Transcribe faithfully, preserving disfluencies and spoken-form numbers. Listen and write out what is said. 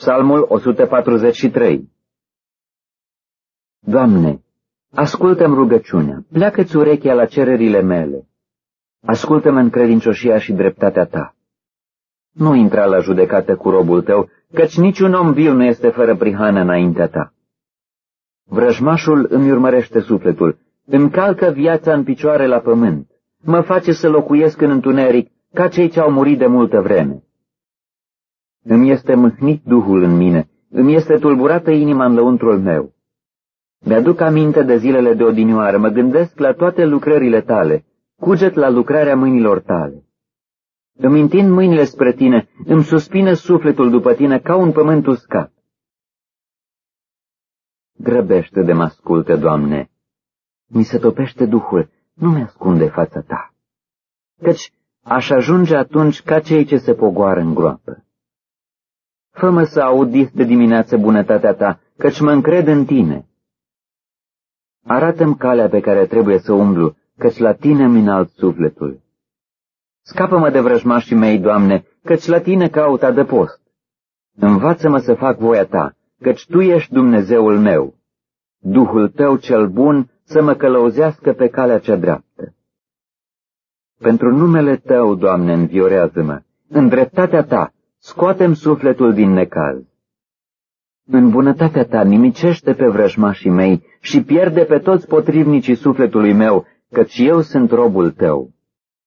Psalmul o sută patruzeci și trei. Doamne, ascultă-mi rugăciunea, pleacă-ți urechea la cererile mele. Ascultă-mă în credincioșia și dreptatea ta. Nu intra la judecată cu robul tău, căci niciun om viu nu este fără prihană înaintea ta. Vrăjmașul îmi urmărește sufletul, îmi calcă viața în picioare la pământ, mă face să locuiesc în întuneric ca cei ce au murit de multă vreme. Îmi este mâhnit duhul în mine, îmi este tulburată inima în lăuntrul meu. Mi-aduc aminte de zilele de odinioară, mă gândesc la toate lucrările tale, cuget la lucrarea mâinilor tale. Îmi întind mâinile spre tine, îmi suspină sufletul după tine ca un pământ uscat. Grăbește de mă ascultă, Doamne, mi se topește duhul, nu mi-ascunde fața ta, căci aș ajunge atunci ca cei ce se pogoară în groapă. Fă-mă să aud dis de dimineață bunătatea ta, căci mă încred în tine. Arată-mi calea pe care trebuie să umblu, căci la tine îmi înalt sufletul. Scapă-mă de vrăjmașii mei, Doamne, căci la tine caut adăpost. Învață-mă să fac voia ta, căci tu ești Dumnezeul meu. Duhul tău cel bun să mă călăuzească pe calea cea dreaptă. Pentru numele tău, Doamne, înviorează-mă, în dreptatea ta, scoate-mi sufletul din necaz. În bunătatea ta nimicește pe vrăjmașii mei și pierde pe toți potrivnicii sufletului meu, căci eu sunt robul tău.